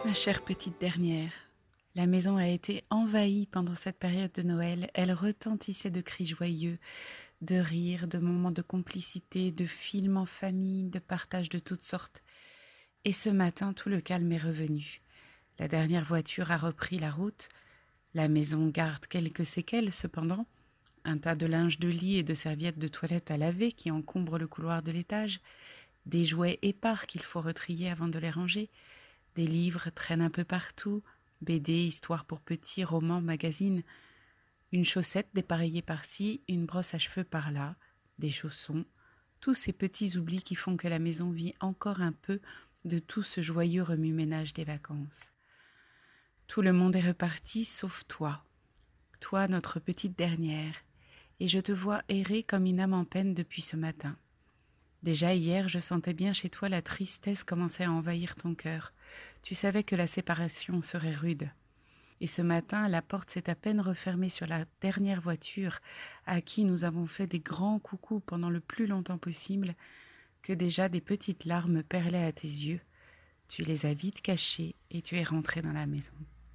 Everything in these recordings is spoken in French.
Ma chère petite dernière, la maison a été envahie pendant cette période de Noël. Elle retentissait de cris joyeux, de rires, de moments de complicité, de films en famille, de partage de toutes sortes. Et ce matin, tout le calme est revenu. La dernière voiture a repris la route. La maison garde quelques séquelles cependant. Un tas de linge de lit et de serviettes de toilette à laver qui encombrent le couloir de l'étage. Des jouets épars qu'il faut retrier avant de les ranger. Des livres traînent un peu partout, BD, histoires pour petits, romans, magazines. Une chaussette dépareillée par-ci, une brosse à cheveux par-là, des chaussons. Tous ces petits oublis qui font que la maison vit encore un peu de tout ce joyeux remue-ménage des vacances. Tout le monde est reparti sauf toi. Toi, notre petite dernière. Et je te vois errer comme une âme en peine depuis ce matin. Déjà hier, je sentais bien chez toi la tristesse commencer à envahir ton cœur. Tu savais que la séparation serait rude. Et ce matin, la porte s'est à peine refermée sur la dernière voiture, à qui nous avons fait des grands coucous pendant le plus longtemps possible, que déjà des petites larmes perlaient à tes yeux. Tu les as vite cachées et tu es rentré dans la maison.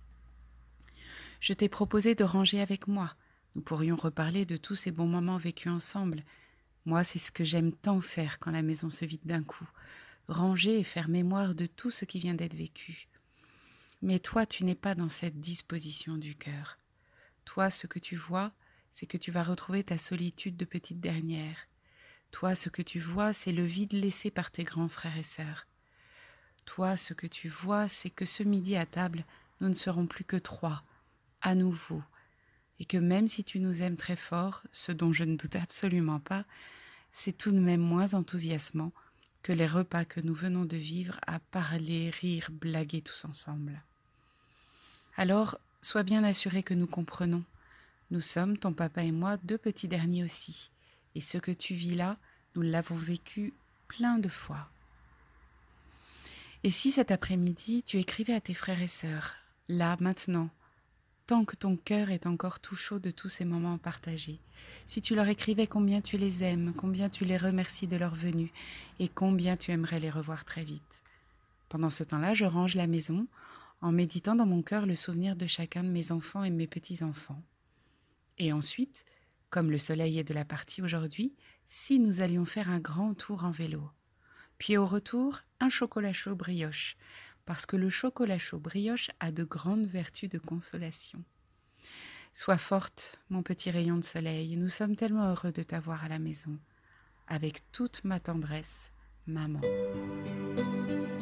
Je t'ai proposé de ranger avec moi. Nous pourrions reparler de tous ces bons moments vécus ensemble. Moi, c'est ce que j'aime tant faire quand la maison se vide d'un coup. Ranger et faire mémoire de tout ce qui vient d'être vécu. Mais toi, tu n'es pas dans cette disposition du cœur. Toi, ce que tu vois, c'est que tu vas retrouver ta solitude de petite dernière. Toi, ce que tu vois, c'est le vide laissé par tes grands frères et sœurs. Toi, ce que tu vois, c'est que ce midi à table, nous ne serons plus que trois, à nouveau, et que même si tu nous aimes très fort, ce dont je ne doute absolument pas, c'est tout de même moins enthousiasmant que les repas que nous venons de vivre à parler, rire, blaguer tous ensemble. Alors, sois bien assuré que nous comprenons. Nous sommes, ton papa et moi, deux petits derniers aussi. Et ce que tu vis là, nous l'avons vécu plein de fois. Et si cet après-midi, tu écrivais à tes frères et sœurs, là, maintenant, tant que ton cœur est encore tout chaud de tous ces moments partagés, si tu leur écrivais combien tu les aimes, combien tu les remercies de leur venue, et combien tu aimerais les revoir très vite. Pendant ce temps-là, je range la maison, en méditant dans mon cœur le souvenir de chacun de mes enfants et de mes petits-enfants. Et ensuite, comme le soleil est de la partie aujourd'hui, si nous allions faire un grand tour en vélo. Puis au retour, un chocolat chaud brioche, parce que le chocolat chaud brioche a de grandes vertus de consolation. Sois forte, mon petit rayon de soleil, nous sommes tellement heureux de t'avoir à la maison. Avec toute ma tendresse, maman.